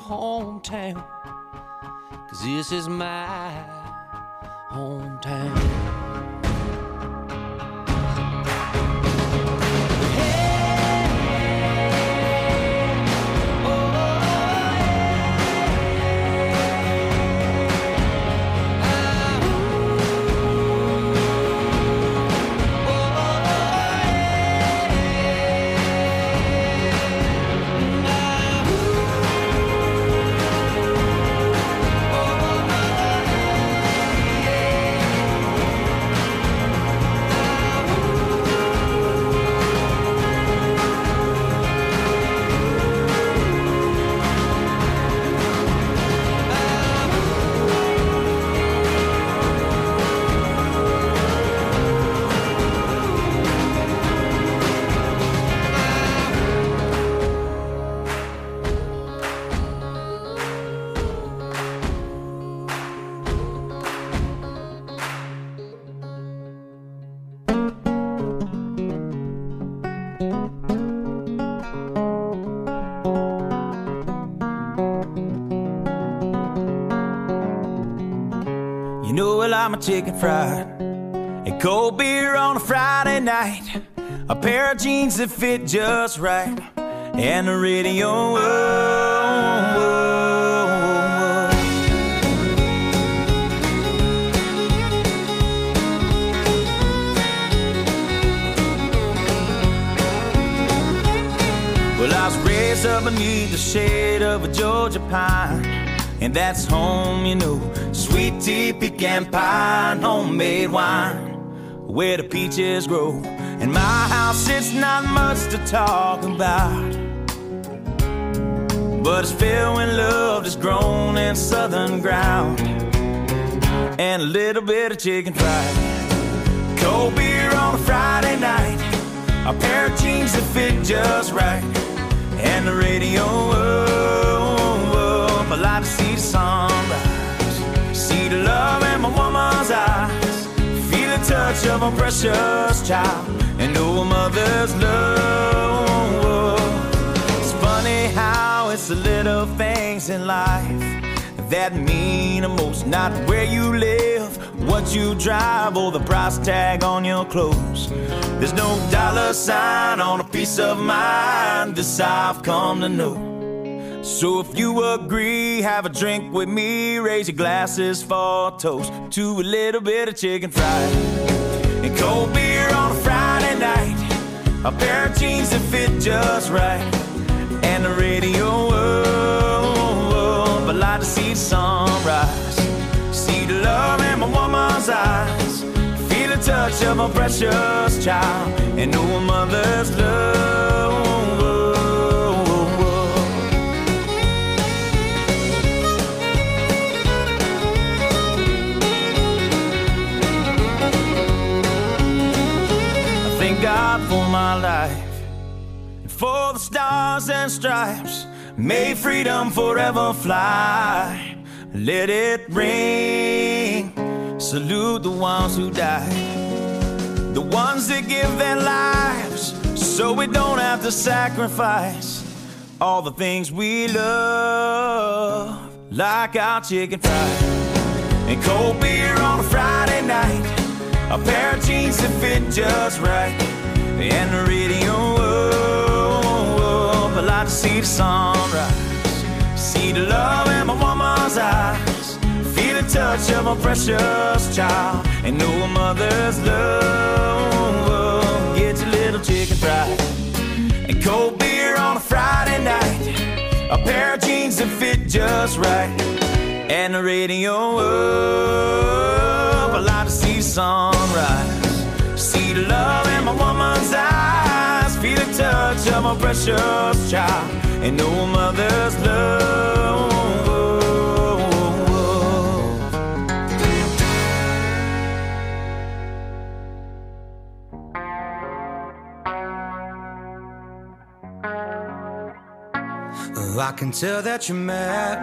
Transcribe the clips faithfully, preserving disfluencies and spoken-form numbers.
hometown, 'cause this is my hometown. I'm a chicken fried and cold beer on a Friday night, a pair of jeans that fit just right, and the radio. Oh, oh, oh. Well, I was raised up beneath the shade of a Georgia pine, and that's home, you know. Sweet tea, pecan pie, and homemade wine, where the peaches grow. In my house, it's not much to talk about, but it's filled when love is grown in southern ground, and a little bit of chicken fried, cold beer on a Friday night, a pair of jeans that fit just right, and the radio. Oh, oh, oh, I like to see the sunrise, see the love in my woman's eyes, feel the touch of a precious child, and know a mother's love. It's funny how it's the little things in life that mean the most, not where you live, what you drive, or the price tag on your clothes. There's no dollar sign on a piece of mind, this I've come to know. So if you agree, have a drink with me, raise your glasses for a toast to a little bit of chicken fried and cold beer on a Friday night, a pair of jeans that fit just right, and the radio. Oh, oh, oh, but like to see the sunrise, see the love in my woman's eyes, feel the touch of a precious child, and know a mother's love. God for my life, and for the stars and stripes, may freedom forever fly. Let it ring, salute the ones who died, the ones that give their lives so we don't have to sacrifice all the things we love, like our chicken fried and cold beer on a Friday night, a pair of jeans that fit just right, and the radio. Oh, oh, oh, I like to see the sunrise, see the love in my woman's eyes, feel the touch of a precious child, and know a mother's love. Get your little chicken fried and cold beer on a Friday night, a pair of jeans that fit just right, and the radio. Oh, I like to see the sunrise, see the love in my woman's eyes, feel the touch of my precious child, and know a mother's love. I can tell that you're mad,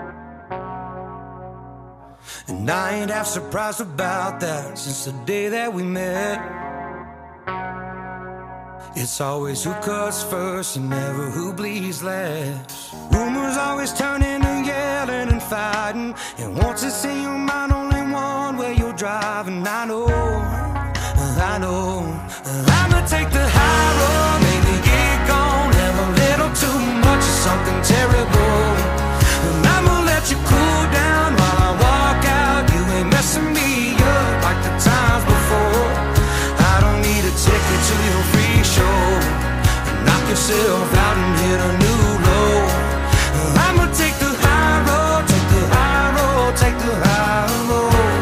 and I ain't half surprised about that since the day that we met. It's always who cuts first and never who bleeds last. Rumors always turn into yelling and fighting, and once it's in your mind, only one way you're driving. I know, I know, I'ma take the high road, maybe get gone, have a little too much of something terrible, and I'ma let you cool down while I walk out. You ain't messing me up like the times before. I don't need a ticket to your free show. Knock yourself out and hit a new low. I'ma take the high road, take the high road, take the high road.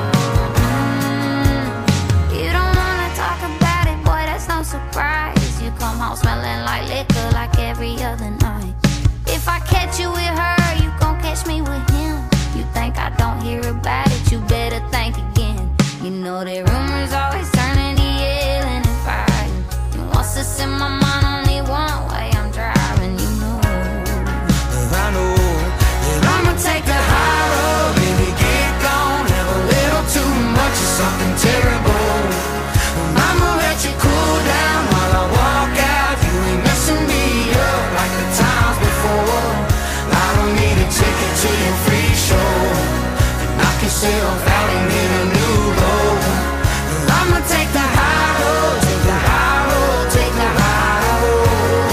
Mm, you don't wanna talk about it, boy, that's no surprise. You come home smelling like liquor like every other night. If I catch you with her, you gon' catch me with him. You think I don't hear about it, you better think again. You know that rumors always turn into yelling and fighting, and once it's in my mind, only one way I'm driving. You know, I know that I'ma take the high road, baby, get gone, have a little too much of something terrible. I'ma let you cool down while I walk out. You ain't messing me up like the times before. I don't need a ticket to your free show. Knock yourself out and hit a new low. I'ma take the high road, take the high road, take the high road.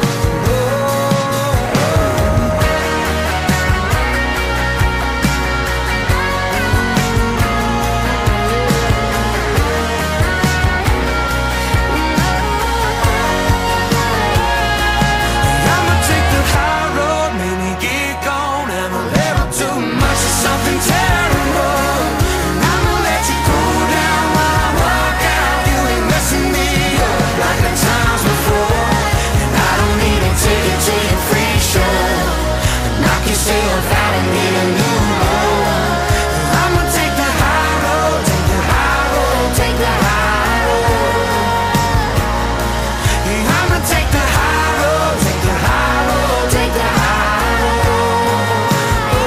I'ma take the high road, maybe get gone, have a little too much of something terrible. I'ma let you cool down while I walk out. You ain't messing me up like the times before. And I don't need a ticket to your free show. Knock yourself out and hit a new low. I'ma take the high road, take the high road, take the high road. Yeah, I'ma take the high road, take the high road, take the high road. Oh,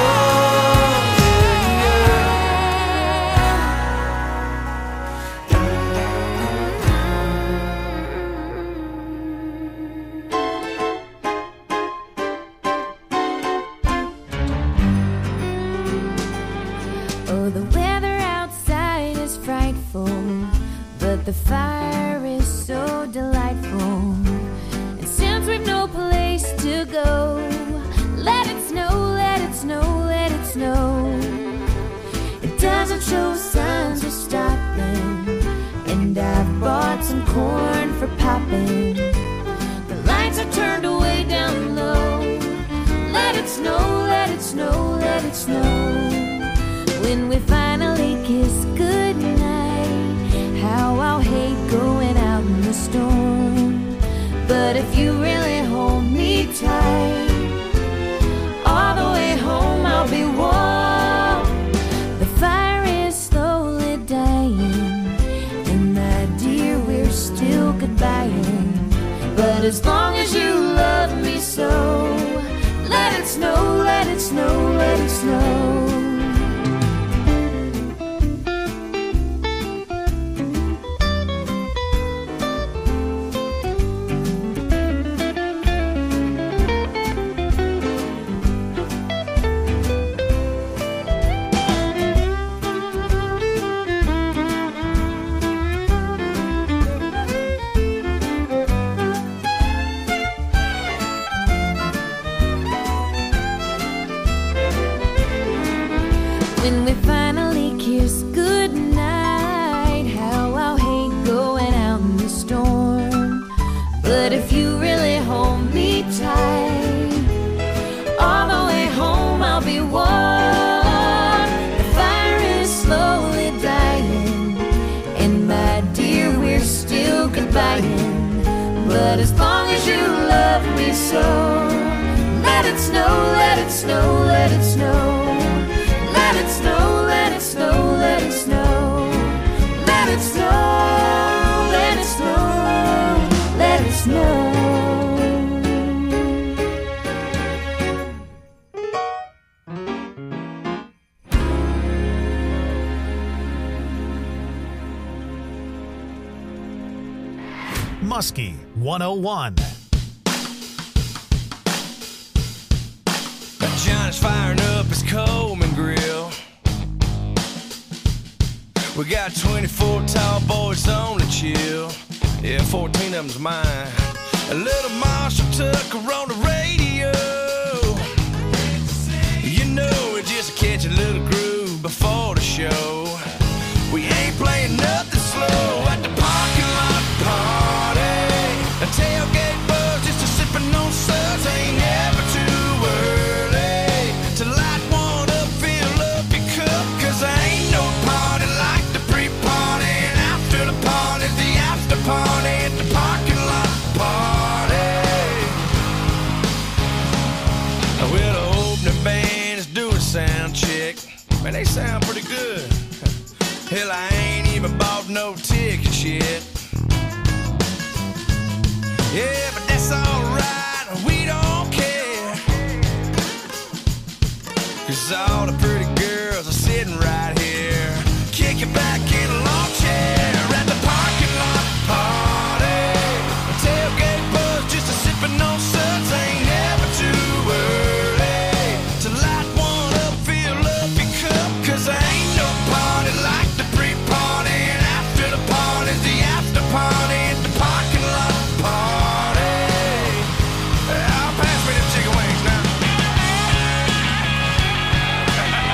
Oh, the weather outside is frightful, but the fire is so delightful. And since we've no place to go, let it snow, let it snow, let it snow. It doesn't show signs of stopping, and I've bought some corn for popping. The lights are turned way down low. Let it snow, let it snow, let it snow. When we finally kiss goodnight, how I'll hate going out in the storm. But if you really hold me tight, all the way home I'll be warm. The fire is slowly dying, and my dear, we're still goodbying. But as long as you love me so, let it snow, let it snow, let it snow. When we finally kiss goodnight, how I'll hate going out in the storm. But if you really hold me tight, all the way home I'll be warm. The fire is slowly dying, and my dear, we're still goodbying. But as long as you love me so, let it snow, let it snow, let it snow. Let it snow, let it snow, let it snow. Let it snow, let it snow, let it snow. Muskie one oh one. Johnny's firing up his Coleman grill. We got twenty-four tall boys on the chill. Yeah, fourteen of them's mine. A little Marshall Tucker on the radio. You know, it just catch a little groove before the show. We ain't playing nothing slow at the parking lot party. A tailgate buzz just a sipping on suds. Ain't never too early to light one up, fill up your cup. Cause there ain't no party like the pre-party. And after the party's the after party at the parking lot party. Well, the opening band is doing sound check. Man, they sound pretty good. Hell, I ain't even bought no tickets yet. Yeah, but that's alright, we don't care. Cause all the pretty girls are sitting right here, kicking back in a lawn chair at the parking lot party. A tailgate buzz just a sipping on suds. Ain't never too early to light one up, fill up your cup. Cause there ain't no party like the pre-party. And after the party's the after party at the parking lot party. Uh, pass me them chicken wings now.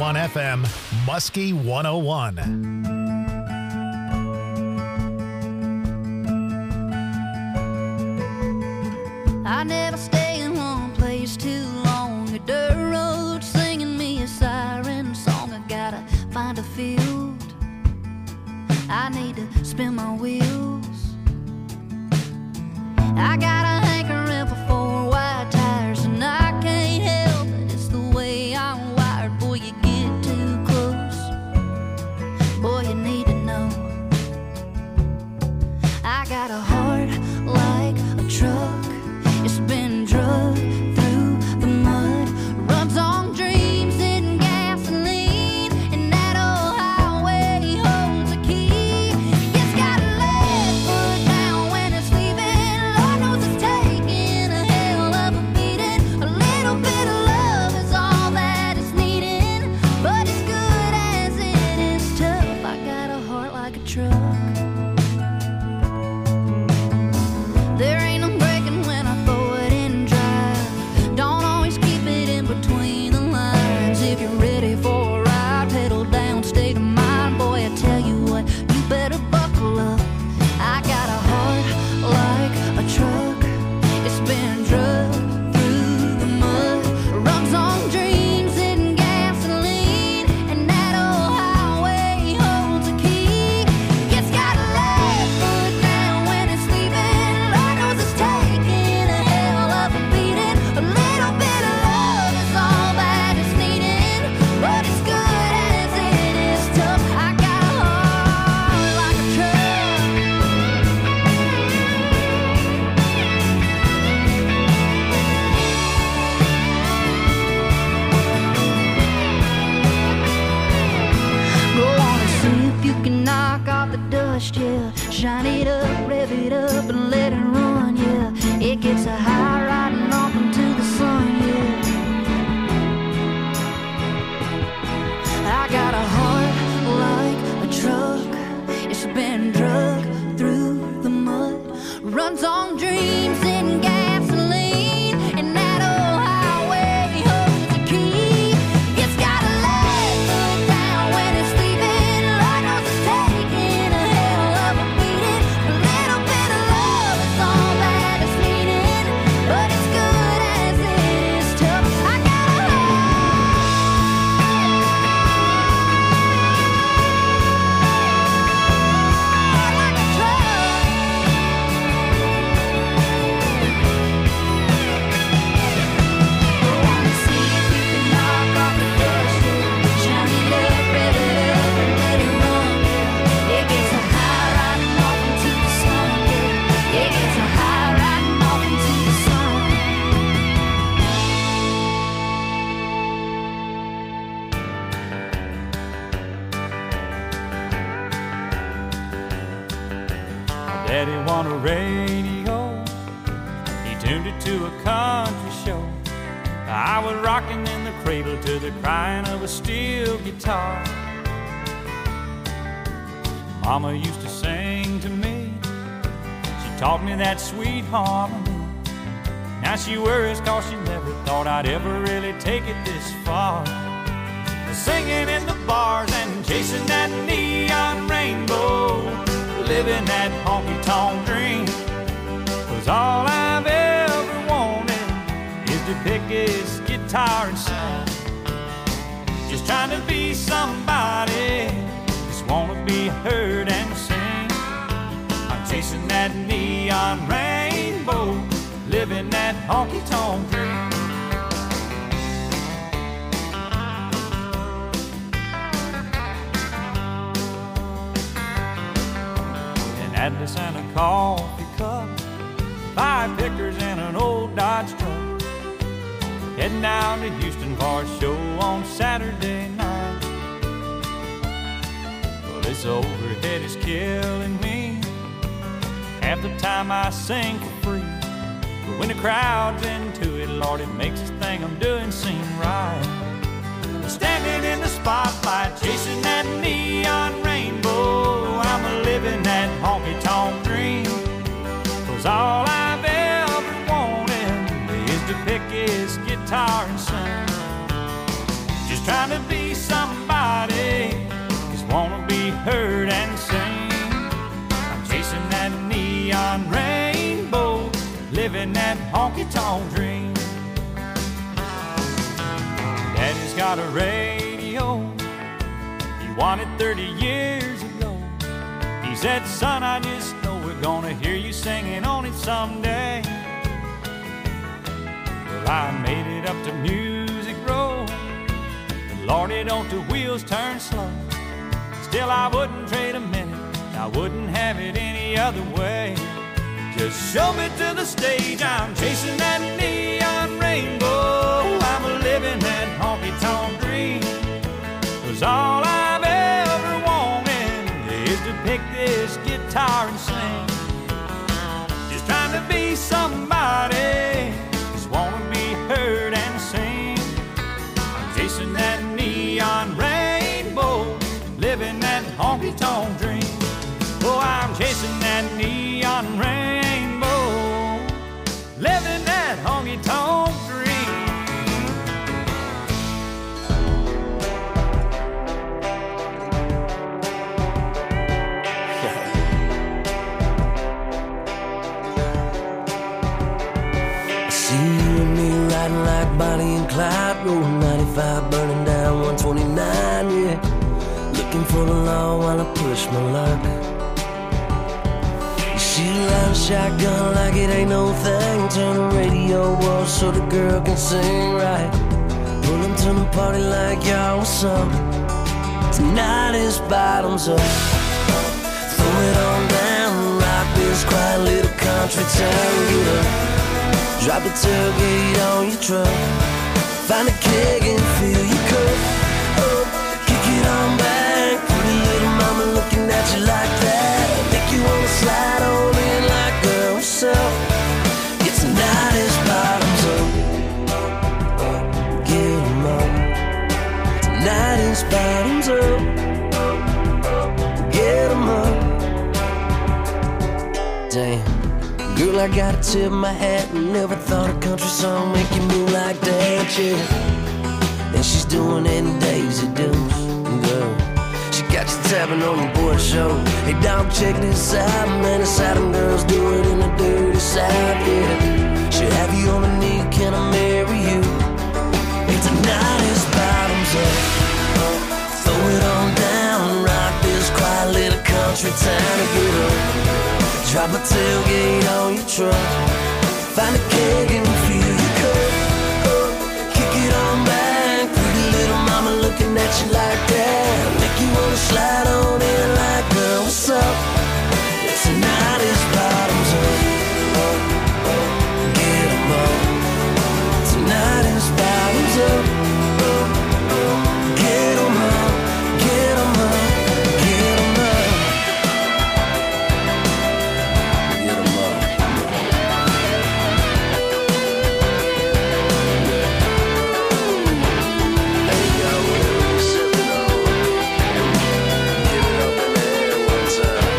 on F M, Muskie one oh one. I never stay in one place too long. A dirt road singing me a siren song. I gotta find a field. I need to spin my wheels. I got a hankering for four wide tires, and I can't help it. It's the way I'm wired. Boy, you get too close. Boy, you need to know. I got a heart like a truck. It's been drugged through the mud, runs on dreams and gasoline, and that old highway holds a key. It's got a left foot down when it's leaving. Lord knows it's taking a hell of a beating. A little bit of love is all that it's needing, but as good as it is tough, I got a heart like a truck. There ain't no breaking when I throw it in drive. Don't always keep it in between the lines. If you're ready for a ride, pedal down, state of mind. Boy, I tell you what, you better buckle up. I got a heart like a truck. It's been drugged through the mud, runs on dreams and gasoline, and that old highway holds a key. It's got a left foot down when it's leaving. Lord knows it's taking a hell of a beating. A little bit of love is all that it's needing, but as good as it is tough, I got a heart like a truck. Go on and see if you can knock off the dust, yeah. Shine it up, rev it up, and let it run, yeah. It gets a high riding off into the sun, yeah. I got a heart like a truck. It's been drugged through the mud, runs on dreams and gasoline, and that old highway holds a key. It's got a left foot down when it's leaving. Lord knows it's taking a hell of a beating. A little bit of love is all that it's needing, but as good as it is tough, I got a heart like a truck. Go on and see if you can knock off the dust, yeah. Shine it up, rev it up, and let it run, yeah. It gets a high riding off into the sun, yeah. It gets a high riding off into the sun. Daddy wanted a radio. He tuned it to a country show. I was rocking in the cradle to the crying of a steel guitar. Mama used to sing to me. She taught me that sweet harmony. Now she worries cause she never thought I'd ever really take it this far. Singing in the bars and chasing that neon rainbow, living that honky-tonk dream. Was all I've ever wanted is to pick his guitar and sing. Just trying to be somebody, just wanna be heard and sing. I'm chasing that neon rainbow, living that honky-tonk dream. Atlas and a coffee cup, five pickers and an old Dodge truck. Heading down to Houston for a show on Saturday night. Well, this overhead is killing me. Half the time I sing for free, but when the crowd's into it, Lord, it makes this thing I'm doing seem right. Standing in the spotlight, chasing that neon rainbow, I'm a living that honky-tonk dream. 'Cause all I've ever wanted is to pick his guitar and sing. Just trying to be some heard and seen. I'm chasing that neon rainbow, living that honky-tonk dream. Daddy's got a radio he wanted thirty years ago. He said, son, I just know we're gonna hear you singing on it someday. Well, I made it up to Music Row, but Lordy, don't the wheels turn slow. Still, I wouldn't trade a minute, I wouldn't have it any other way. Just show me to the stage, I'm chasing that neon rainbow. I'm a living that honky-tonk dream. 'Cause all I've ever wanted is to pick this guitar and sing. Just trying to be somebody, just wanna be heard and seen. I'm chasing that neon rainbow, living that honky-tonk dream. Oh, I'm chasing that neon rainbow, living that honky-tonk dream. I see you and me riding like Bonnie and Clyde, rolling ninety-five, burning down one twenty-nine, yeah. Looking for the law while I push my luck. You shoot around a shotgun like it ain't no thing. Turn the radio off so the girl can sing right. Pull them to the party like, y'all, what's up? Tonight is bottoms up. Throw it on down, rock this quiet little country town. Get up, drop the tailgate on your truck. Find a keg and fill your cup up. Kick it on back, pretty little mama looking at you like that. Make you wanna slide on in like, girl, what's up? It's tonight is bottoms up. Get 'em up. Tonight is bottoms up. Get 'em up. Damn, girl, I gotta tip my hat. Never thought a country song make you move like that, yeah. And she's doing it in Daisy Dukes, girl. She got you tapping on your board show. Hey, dog, check this out, man. It's how them girls do it in the dirty South, yeah. She'll have you on a knee, can I marry you? Hey, tonight is bottoms up. Throw it on down, rock this quiet little country town to get up. Drop a tailgate on your truck. Find a keg and fill your cup up. Kick it on back, pretty little mama looking at you like that. Make you wanna slide on in like, girl, what's up? Tonight is bottoms up. Get 'em up. Tonight is bottoms up. Get 'em up. Get 'em up. Get 'em up. Get 'em up. Hey, yo, whatever you're sipping on, get it up in the air one time.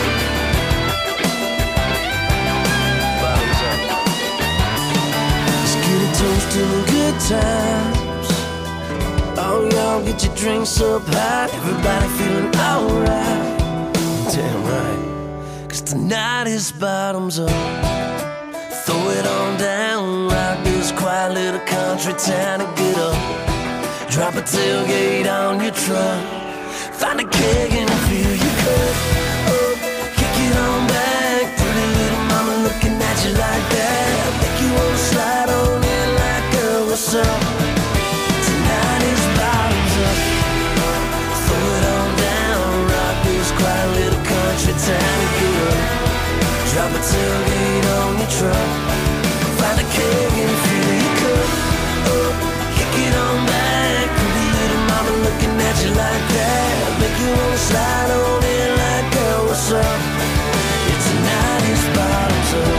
Bottoms up. Let's get a toast to the good times. Oh, y'all get your drinks up high. Everybody feeling alright. Damn right. 'Cause tonight is bottoms up. Throw it on down, rock this quiet little country town and get up. Drop a tailgate on your truck. Find a keg and fill your cup up. Kick it on back, pretty little mama looking at you like that. Make you wanna slide on in like, girl, what's up? Tonight is bottoms up. Throw it on down, rock this quiet little country town and get up. Drop a tailgate on your truck. Find a keg and fill your cup up. Kick it on back, pretty little mama looking at you like that. Make you wanna slide on in like, girl, what's up? It's tonight is bottoms up.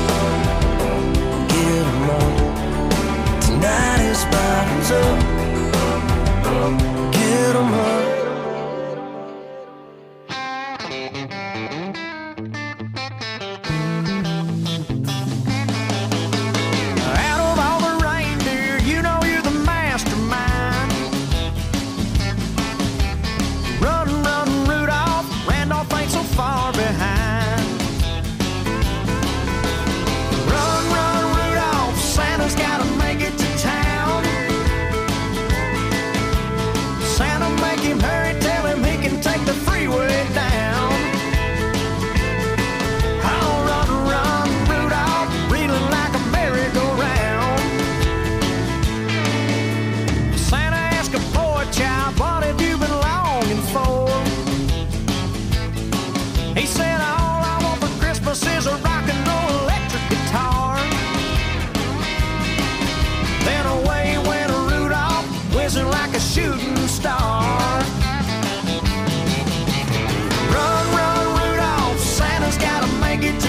Get 'em up. Tonight is bottoms up. Get 'em up.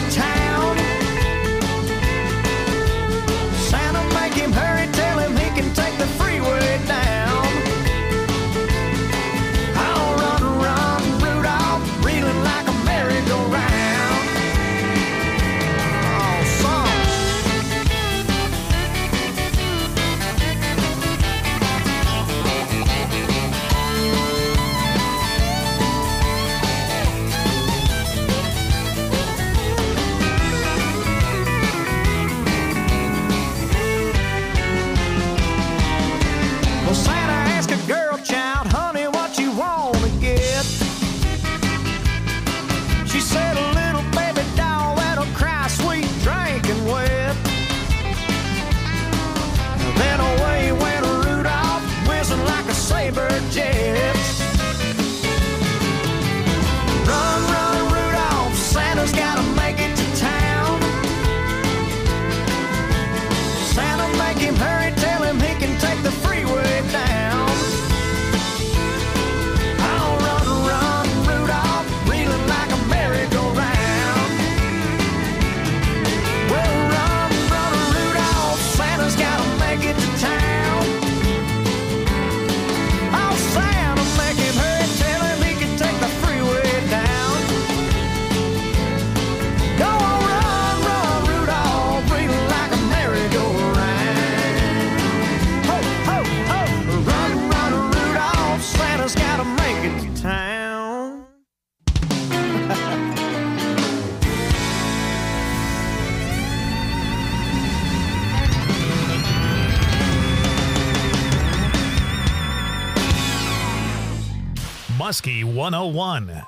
to town. Santa, make him hurry, tell him he can take the freeway down. I'll run, run, Rudolph, reeling like a merry-go-round. Oh, son. Well, Santa asked a girl child, honey, what you wanna get? She said a little baby doll that'll cry sweet, drinking wet. Then away went Rudolph, whistling like a saber jet. Run, run, Rudolph, Santa's gotta make it to town. Santa, make him hurry, tell him he can take the freeway down. I'll run, run, Rudolph, reeling like a merry-go-round. Well, run, run, Rudolph, Santa's gotta make it to town. Oh, Santa, make him hurry, tell him he can take the freeway down. Go on, run, run, Rudolph, reeling like a merry-go-round. Ho, ho, ho, run, run, Rudolph, Santa's gotta make it to town. Muskie one oh one.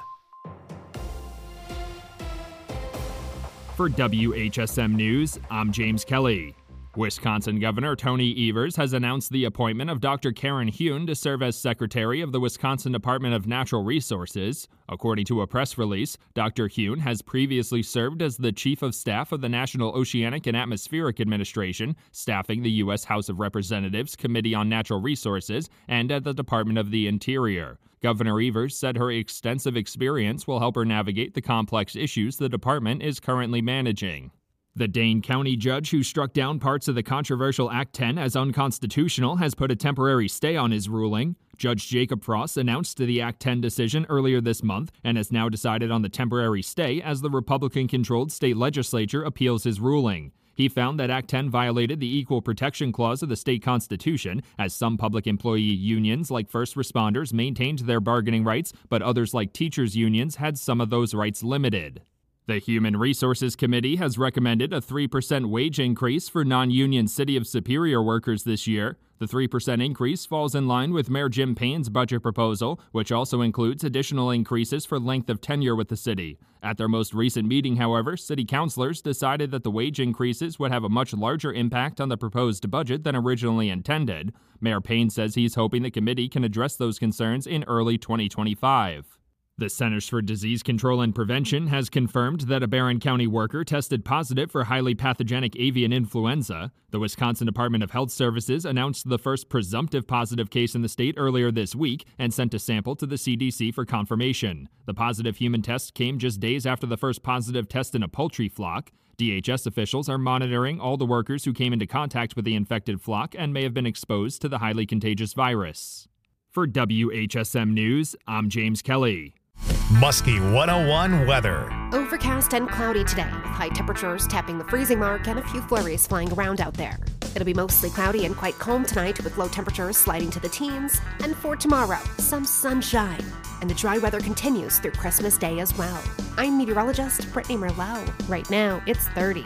For W H S M News, I'm James Kelly. Wisconsin Governor Tony Evers has announced the appointment of Doctor Karen Hune to serve as Secretary of the Wisconsin Department of Natural Resources. According to a press release, Doctor Hune has previously served as the Chief of Staff of the National Oceanic and Atmospheric Administration, staffing the U S House of Representatives Committee on Natural Resources, and at the Department of the Interior. Governor Evers said her extensive experience will help her navigate the complex issues the department is currently managing. The Dane County judge who struck down parts of the controversial Act ten as unconstitutional has put a temporary stay on his ruling. Judge Jacob Frost announced the Act ten decision earlier this month and has now decided on the temporary stay as the Republican-controlled state legislature appeals his ruling. He found that Act ten violated the Equal Protection Clause of the state constitution, as some public employee unions like first responders maintained their bargaining rights, but others like teachers' unions had some of those rights limited. The Human Resources Committee has recommended a three percent wage increase for non-union City of Superior workers this year. The three percent increase falls in line with Mayor Jim Payne's budget proposal, which also includes additional increases for length of tenure with the city. At their most recent meeting, however, city councilors decided that the wage increases would have a much larger impact on the proposed budget than originally intended. Mayor Payne says he's hoping the committee can address those concerns in early twenty twenty-five. The Centers for Disease Control and Prevention has confirmed that a Barron County worker tested positive for highly pathogenic avian influenza. The Wisconsin Department of Health Services announced the first presumptive positive case in the state earlier this week and sent a sample to the C D C for confirmation. The positive human test came just days after the first positive test in a poultry flock. D H S officials are monitoring all the workers who came into contact with the infected flock and may have been exposed to the highly contagious virus. For W H S M News, I'm James Kelly. Muskie one oh one weather. Overcast and cloudy today, with high temperatures tapping the freezing mark and a few flurries flying around out there. It'll be mostly cloudy and quite calm tonight, with low temperatures sliding to the teens. And for tomorrow, some sunshine. And the dry weather continues through Christmas Day as well. I'm meteorologist Brittany Merlot. Right now, it's thirty.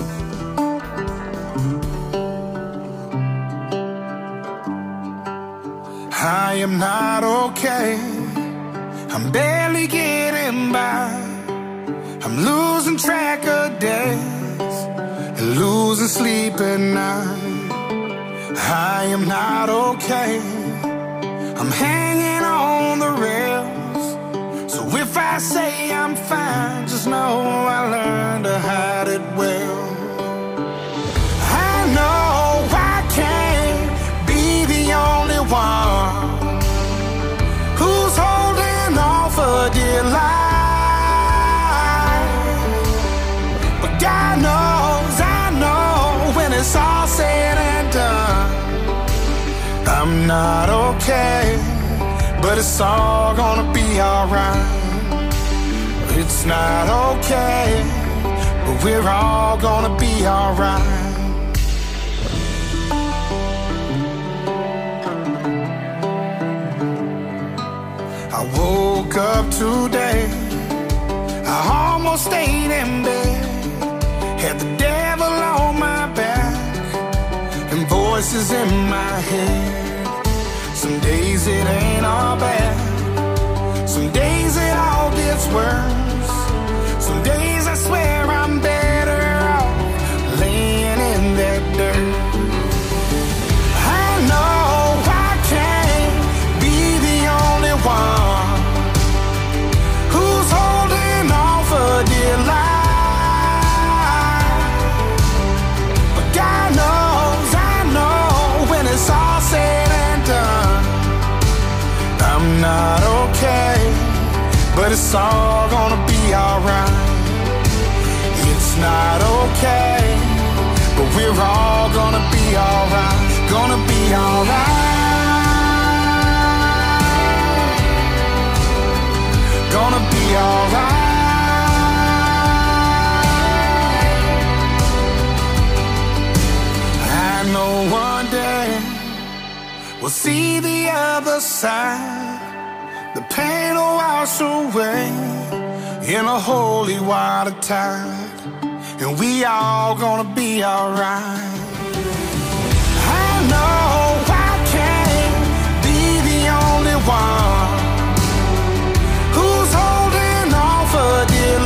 I am not okay. I'm barely getting by. I'm losing track of days and losing sleep at night. I am not okay. I'm hanging on the rails. So if I say I'm fine, just know I learned to hide it well. I know I can't be the only one who's holding on for dear life. I'm not okay, but it's all gonna be alright. It's not okay, but we're all gonna be alright. I woke up today, I almost stayed in bed, had the devil on my back and voices in my head. Some days it ain't all bad, some days it all gets worse. Some days I swear I'm better off laying in that dirt. I know I can't be the only one who's holding on for dear life. But God knows, I know, when it's all said and done, I'm not okay, but it's all gonna be alright. It's not okay, but we're all gonna be alright. Gonna be alright. Gonna be alright. I know one day we'll see the other side. The pain will wash away in a holy water tide, and we all gonna be alright. I know I can't be the only one who's holding on for dear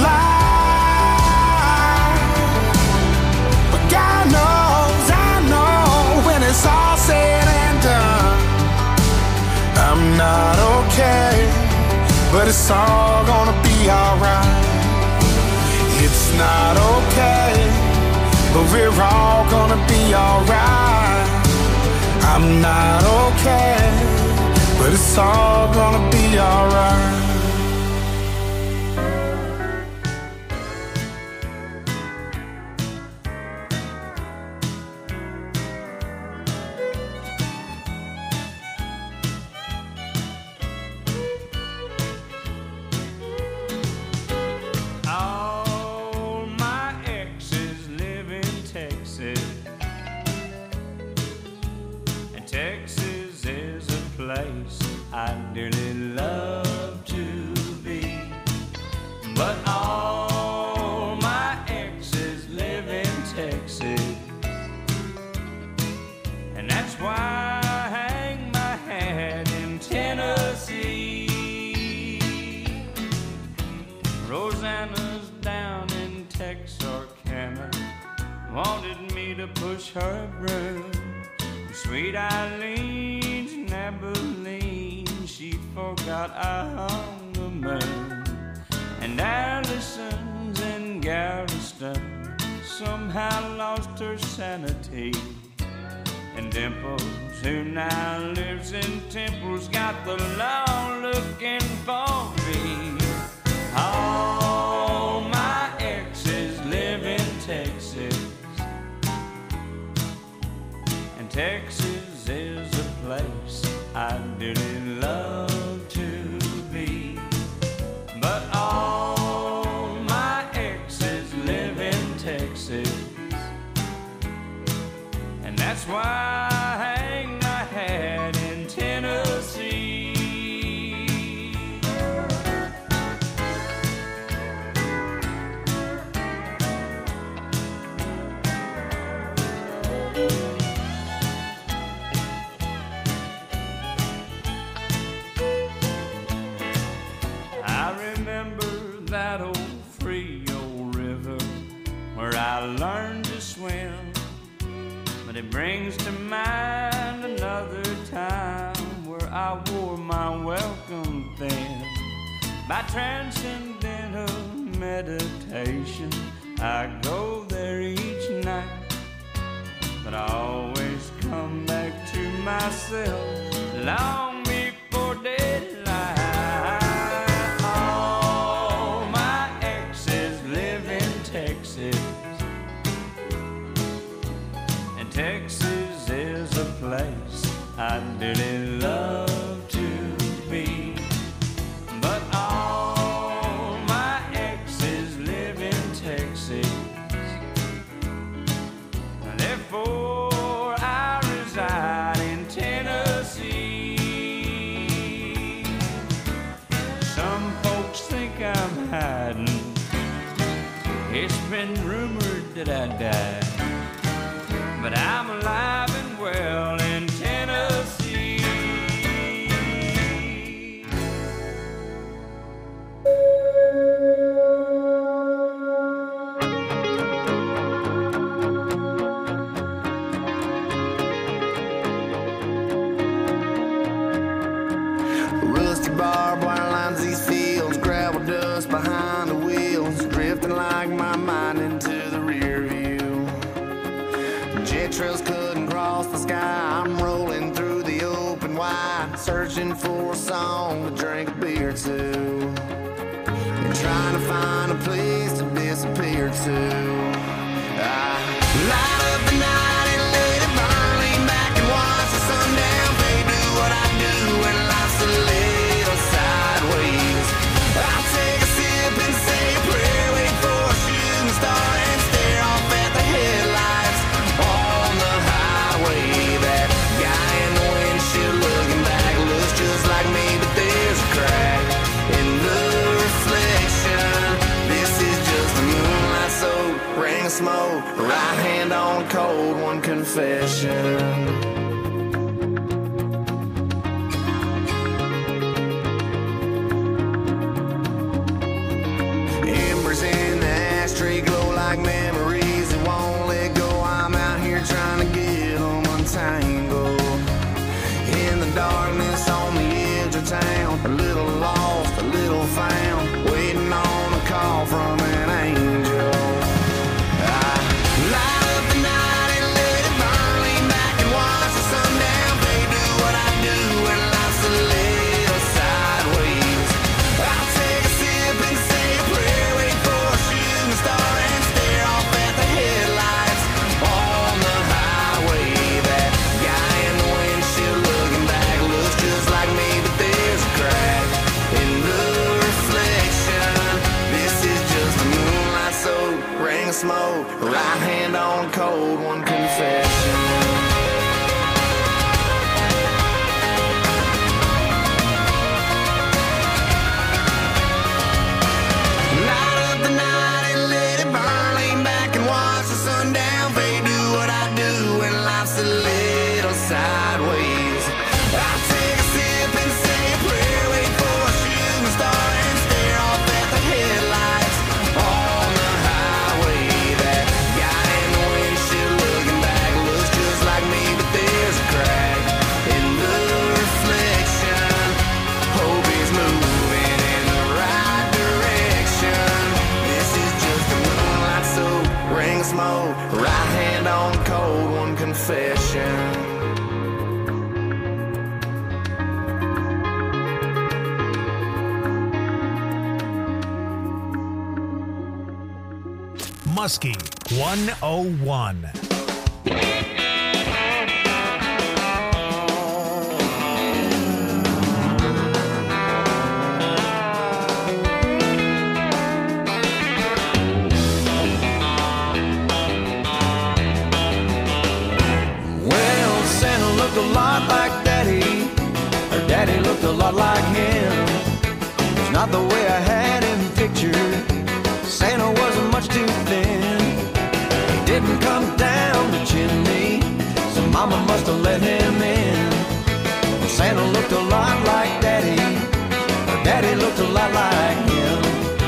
life. But God knows, I know, when it's all said and done, I'm not okay, but it's all gonna be alright. It's not okay, but we're all gonna be alright. I'm not okay, but it's all gonna be alright. I dearly love to be, but all my exes live in Texas, and that's why I hang my hat in Tennessee. Rosanna's down in Texarkana, wanted me to push her broom. Sweet Eileen's in Abilene, she forgot I hung the moon. And Allison's in Galveston somehow lost her sanity. And Dimples, who now lives in Temple's, got the law looking for me. All my exes live in Texas, and Texas is a place I dearly love to be. But all my exes live in Texas, and that's why I hang my hat in Tennessee. That old Frio river where I learned to swim, but it brings to mind another time where I wore my welcome thin. By transcendental meditation, I go there each night, but I always come back to myself long before daylight. Texas is a place I'd dearly love to be. But all my exes live in Texas. Therefore I reside in Tennessee. Some folks think I'm hiding. It's been rumored that I died, but I'm alive and well in Tennessee. Rusty barbed wire lines these fields, gravel dust behind the wheels, drifting like my mind into the rear view. Jet trails couldn't cross the sky. I'm rolling through the open wide, searching for a song to drink a beer to, and trying to find a place to disappear to. I light up the night and let it burn, lean back and watch the sundown fade. Do what I do when life's a little sideways. I'll take a sip and say a prayer, wait for a shooting star and stare off at the headlights on the highway. That guy in the windshield looking back looks just like me, but there's a crack in the reflection. This is just a moonlight soaked ring of smoke, right hand on cold one confession. Embers in the ashtray glow like memories that won't let go. I'm out here trying to get them untangled. In the darkness on the edge of town, a little lost, a little found, waiting on a call from an angel. I light up the night and let it burn, lean back and watch the sundown fade. Do what I do when life's a little sideways. I'll take a sip and say a prayer, wait for a shooting star and stare off at the headlights on the highway. That guy in the windshield looking back looks just like me, but there's a crack in the reflection. This is just a moonlight soaked ring of smoke, right hand on cold one confession. Light up the night and let it burn, lean back and watch the sundown fade. Do what I do when life's a little sideways. I'll take a sip and say a prayer, wait for a shooting star and stare off at the headlights on the highway. That guy in the windshield looking back looks just like me, but there's a crack in the reflection. Hope he's moving in the right direction. This is just a moonlight soaked ring of smoke, right hand on cold one confession. Muskie one oh one. Well, Santa looked a lot like Daddy. Her daddy looked a lot like him. It's not the way I had him pictured. Santa wasn't much too thin. He didn't come down the chimney, so Mama must have let him in. Well, Santa looked a lot like Daddy. Her daddy looked a lot like him.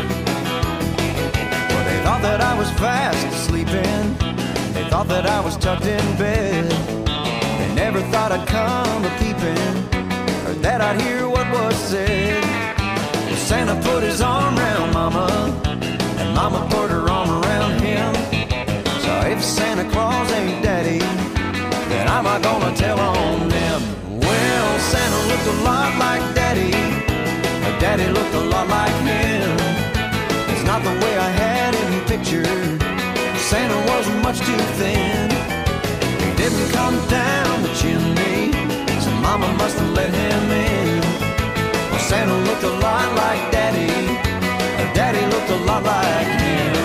Well, they thought that I was fast sleeping. They thought that I was tucked in bed. They never thought I'd come a peeping, or that I'd hear what was said. Well, Santa put his arm around Mama, and Mama put her arm around him. So if Santa Claus ain't Daddy, then I'm not gonna tell on them. Well, Santa looked a lot like Daddy. Her daddy looked a lot like him. It's not the way I had him pictured. Santa wasn't much too thin. He didn't come down the chimney, so Mama must have let him in. Well, Santa looked a lot like Daddy. Her Daddy looked a lot like him.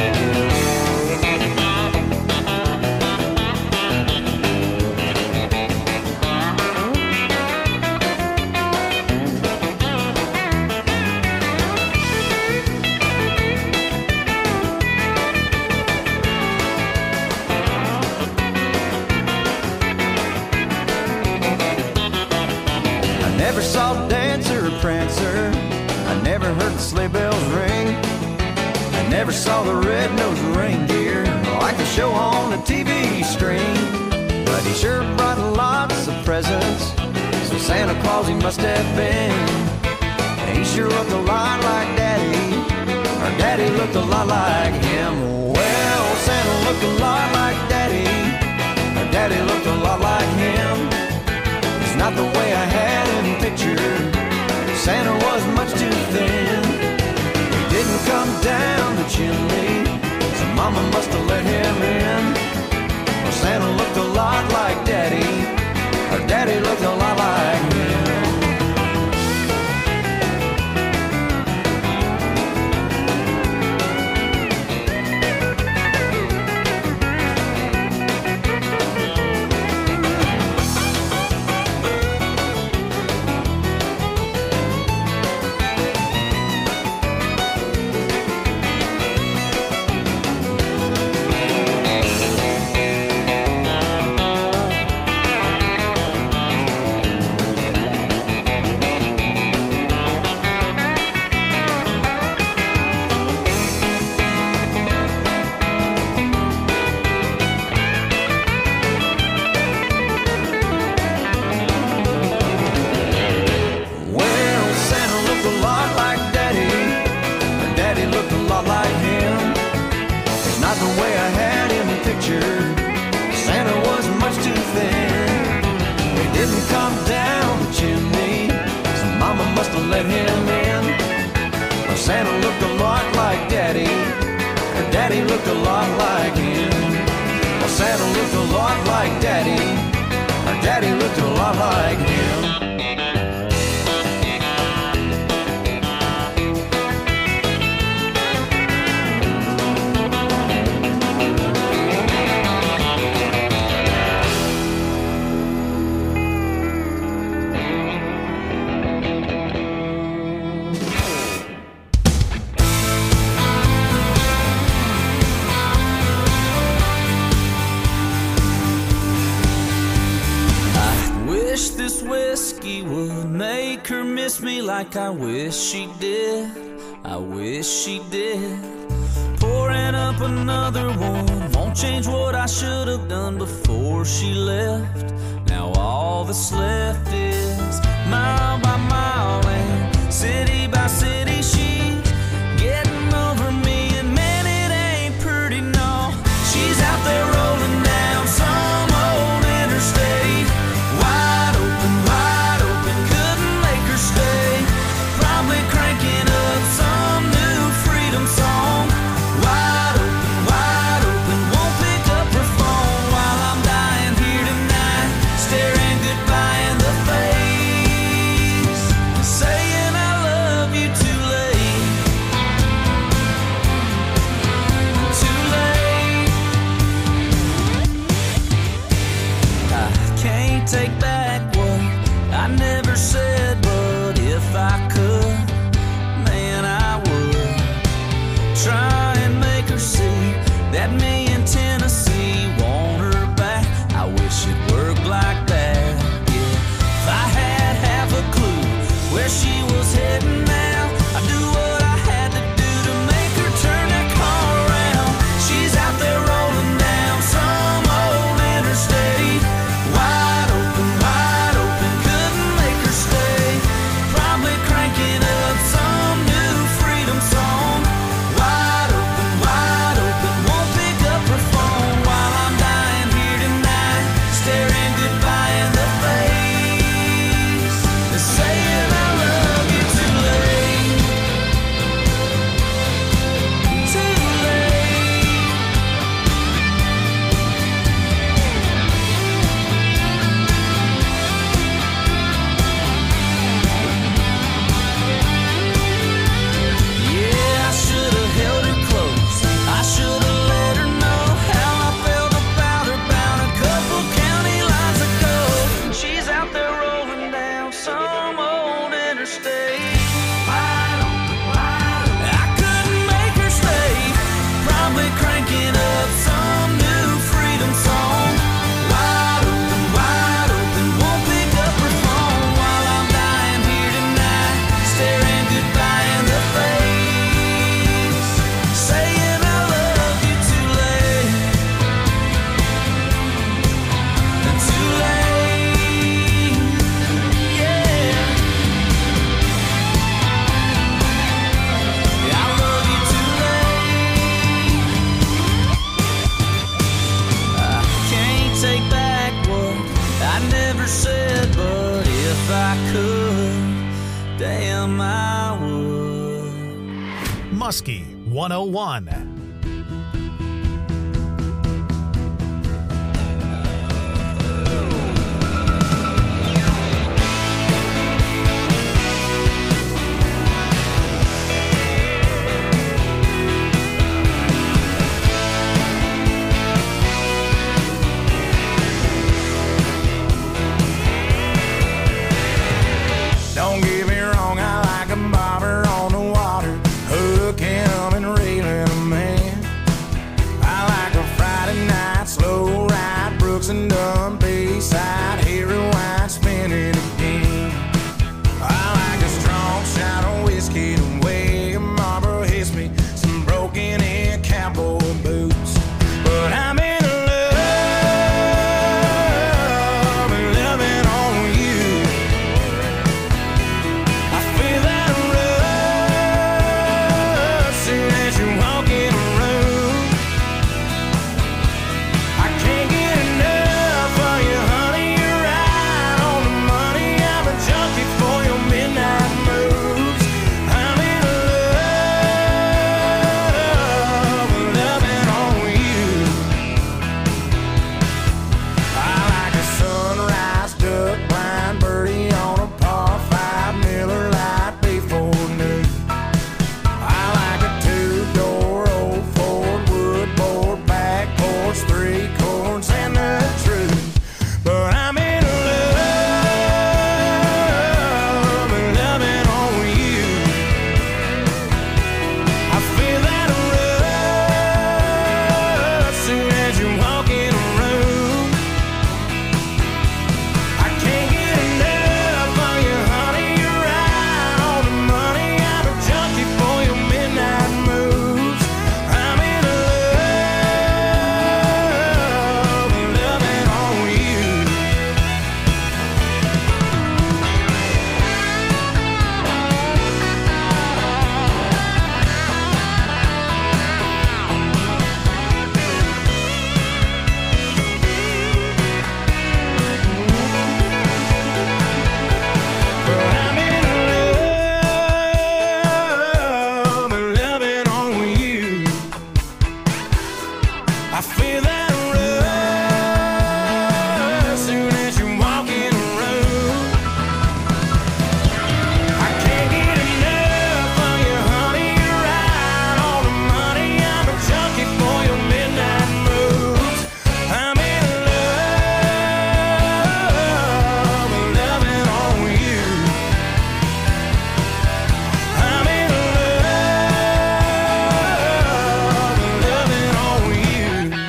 Never saw Dancer or Prancer. I never heard the sleigh bells ring. I never saw the red-nosed reindeer like the show on the T V screen. But he sure brought lots of presents, so Santa Claus he must have been. He sure looked a lot like Daddy. Our Daddy looked a lot like him. Well, Santa looked a lot like Daddy. Our Daddy looked a lot like him. It's not the way I had him pictured. Santa was much too thin. He didn't come down the chimney, so Mama must have let him in. Well, Santa looked a lot like Daddy. Her Daddy looked a lot like him. Let him in. Well, Santa looked a lot like Daddy. Her Daddy looked a lot like him. Well, Santa looked a lot like Daddy. Her Daddy looked a lot like him. Me like I wish she did. I wish she did. Pouring up another one won't change what I should have done before she left. Now all that's left is mile by mile and city by city. She's getting over me, and man, it ain't pretty, no. She's out there rolling down some old interstate, wide open, wide open, couldn't make her stay. Probably cranking up some new freedom song. Wide open, wide open, won't pick up her phone while I'm dying here tonight, staring goodbye in the face, saying I love you too late, too late. I can't take back what I never said, but if I could, man, I would try and make her see that me in Tennessee want her back. I wish it worked like that. Yeah, if I had half a clue where she was heading now, I'd do what I had to do to make her turn that car around. She's out there rolling down some old interstate, wide open, wide said, but if I could, damn, I would. Muskie one oh one. Don't get me wrong, I like a bobber on the water, hooking and reeling a man. I like a Friday night slow ride, Brooks and Dunn Bayside, hear rewind, spin it again. I like a strong shot of whiskey, the way a Marlboro hits me, some broken in cowboy boots. But I'm in love and loving on you. I feel that rush soon as you walk in a room. I can't get enough of you, honey. You're right on the money. I'm a junkie for your midnight moves. I'm in love and loving on you. I like a sunrise, duck blind, birdie on a par five, Miller Lite before noon. I like a two-door old Ford, wood board, back porch, three chords, and the truth. But I'm in love and loving on you. I feel that rush soon as you walk in a room. I can't get enough of you, honey. You're right on the money. I'm a junkie for your midnight moves. I'm in love and loving on you. But I'm in love and loving on you. I feel that rush soon as you walk in a room. I can't get enough of you, honey. You're right on the money. I'm a junkie for your midnight moves. I'm in love and loving on you. I'm in love and loving on you.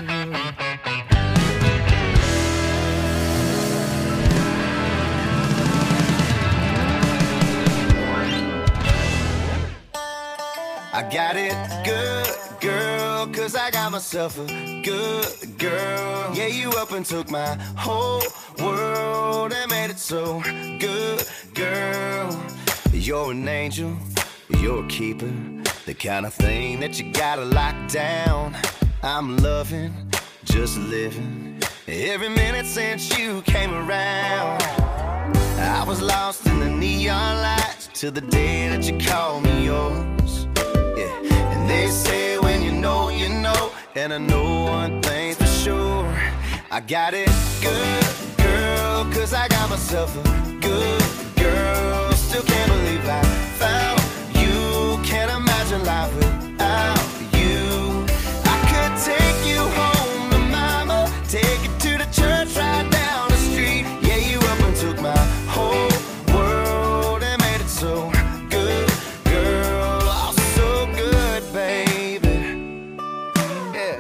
I got it good, girl, cause I got myself a good girl. Yeah, you up and took my whole world and made it so good, girl. You're an angel, you're a keeper, the kind of thing that you gotta lock down. I'm loving, just living, every minute since you came around. I was lost in the neon lights till the day that you called me yours. Yeah, and they say when you know, you know, and I know one thing for sure. I got it good, girl, cause I got myself a good girl. Still can't believe I found you. Can't imagine life without you. I could take you home to mama, take you to the church right down the street. Yeah, you up and took my whole world and made it so good, girl. Oh, so good, baby. Yeah.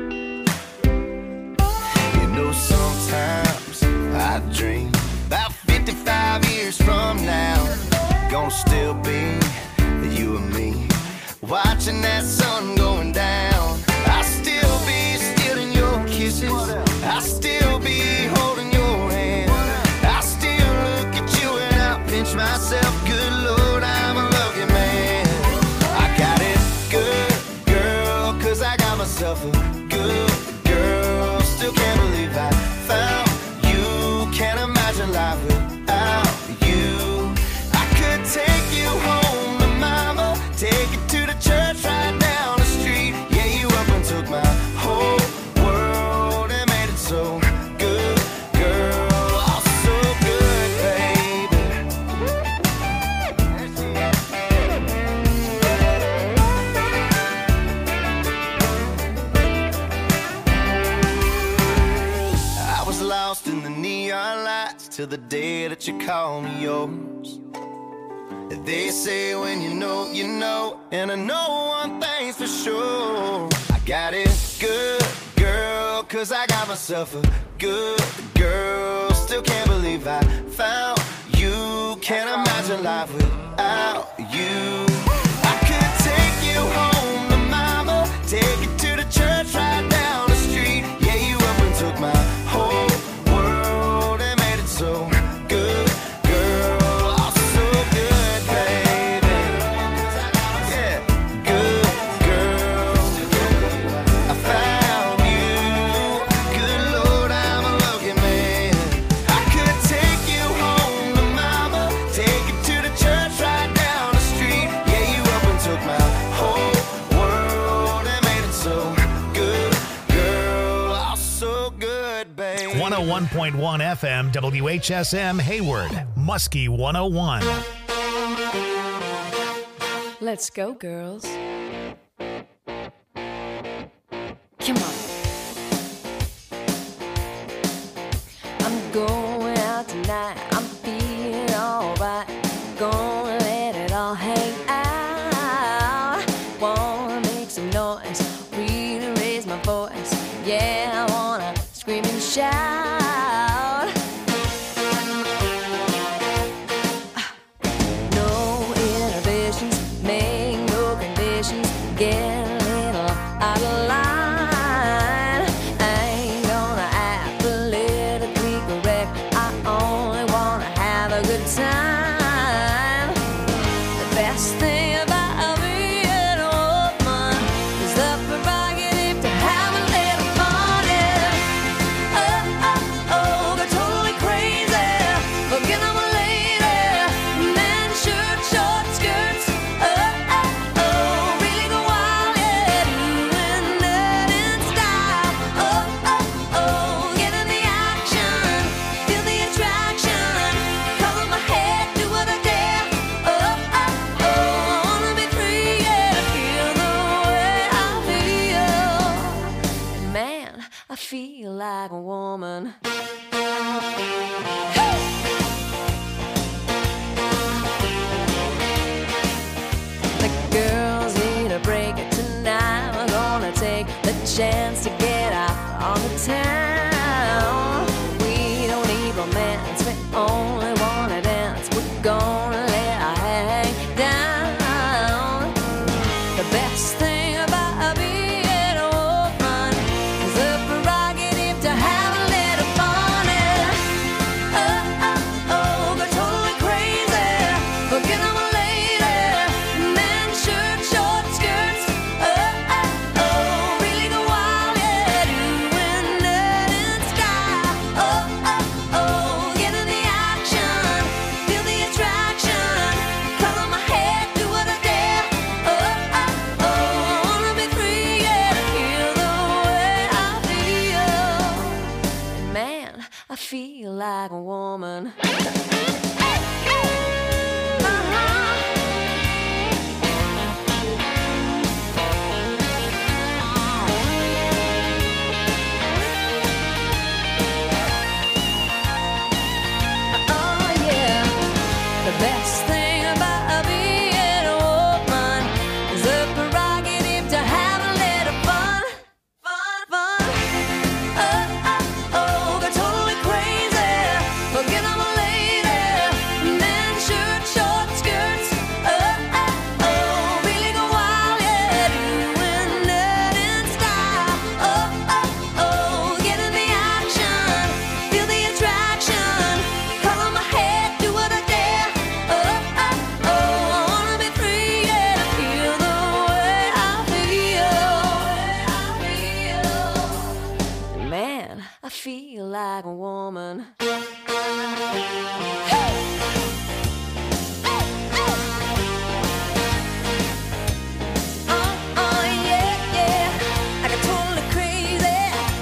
You know, sometimes I dream about fifty-five years from now, gonna still be you and me, watching that sun going down. I'll still be stealing your kisses, I'll still be holding your hand. I'll still look at you and I'll pinch myself. Good Lord, I'm a lucky man. I got it good, girl, cause I got myself a good girl. Still can't believe I found you. Can't imagine life till the day that you call me yours. They say when you know, you know, and I know one thing's for sure. I got it good, girl, cause I got myself a good girl. Still can't believe I found you. Can't imagine life without you. I could take you home to mama, take you to the church right down the street. Yeah, you up and took my whole world and made it so good, girl. Oh, so good, baby. Yeah, good girl. I found you. Good Lord, I'm a lucky man. I could take you home to mama, take you to the church right down the street. Yeah, you up and took my whole world and made it so good, girl. Oh, so good, baby. one oh one point one F M, W H S M, Hayward, Muskie one oh one. Let's go, girls. Come on. I'm going out tonight. I'm feeling alright. Gonna let it all hang out. Wanna make some noise, really raise my voice. Yeah, I wanna scream and shout. No inhibitions, make no conditions. Get a little out of line. I ain't gonna act politically correct. I only wanna have a good time. The best thing about being a woman is the prerogative to have a little fun. Yeah. Oh, oh, oh, go totally crazy. Forget I'm a lady. Men, shirt, short skirts. Oh, oh, oh, really go wild. Yeah, doing that in style. Oh, oh, oh, get in the action. Feel the attraction. Color my head, do what I dare. Oh, oh, oh, I wanna be free, yeah, to feel the way I feel. And man, I feel like a woman. The girls need a break tonight. We're gonna take the chance to get out on the town. We don't need romance, we only wanna dance. We're gonna let our hang down. The best thing about being a woman is the prerogative to have a little fun. Yeah. Oh, oh, oh, go totally crazy. Forget I'm a lady. Men, shirt, short skirts. Oh, oh, oh, really go wild. Yeah, doing that in style. Oh, oh, oh, get in the action. Feel the attraction. Color my head, do what I dare. Oh, oh, oh, I wanna be free, yeah, to feel the way I feel. And man, I feel like a woman. Oh yeah, the best thing about being a woman is the prerogative to have a little fun, fun, fun. Oh, oh, oh, go totally crazy. Forget I'm a lady. Men, shirt, short skirts. Oh, oh, oh, really go wild, yeah, doing that in style. Oh, oh, oh, get in the action. Feel the attraction. Color my head, do what I dare. Oh, oh, oh, I wanna be free, yeah, to feel the way I feel. Man, I feel like a woman. Oh, oh, yeah, yeah, I got totally crazy.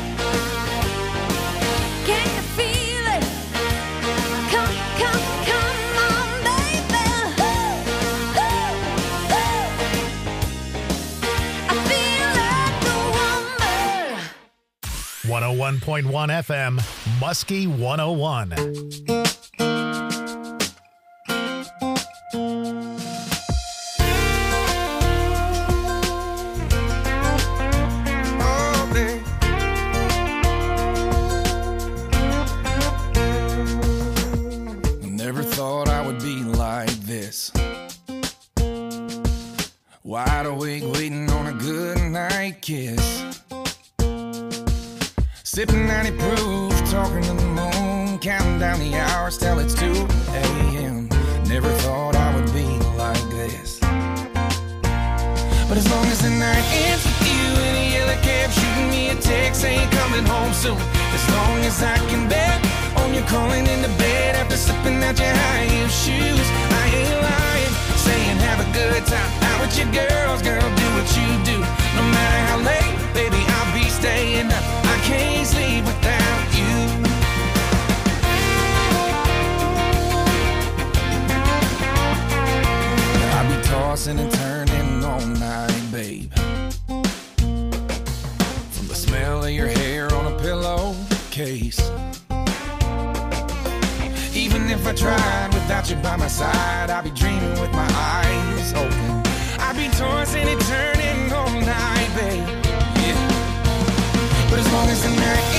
Can you feel it? Come, come, come on, baby. Ooh, ooh, ooh. I feel like a woman. one oh one point one F M, Muskie one oh one. Never thought I would be like this. Wide awake, waiting on a good night kiss. Sipping ninety proof, talking to the moon, counting down the hours till it's two a.m. Never thought I would be like this. But as long as the night ends with you in a yellow cab, shooting me a text saying coming home soon. As long as I can bet on you calling into bed after slipping out your high heel shoes. I ain't lying, saying have a good time out with your girls, girl, do what you do. No matter how late, baby, I'll be staying up. I can't sleep without you. I'll be tossing and turning all night, babe. From the smell of your hair on a pillowcase. Even if I tried without you by my side, I'd be dreaming with my eyes open. I'd be tossing and turning all night, babe. Yeah. But as long as the night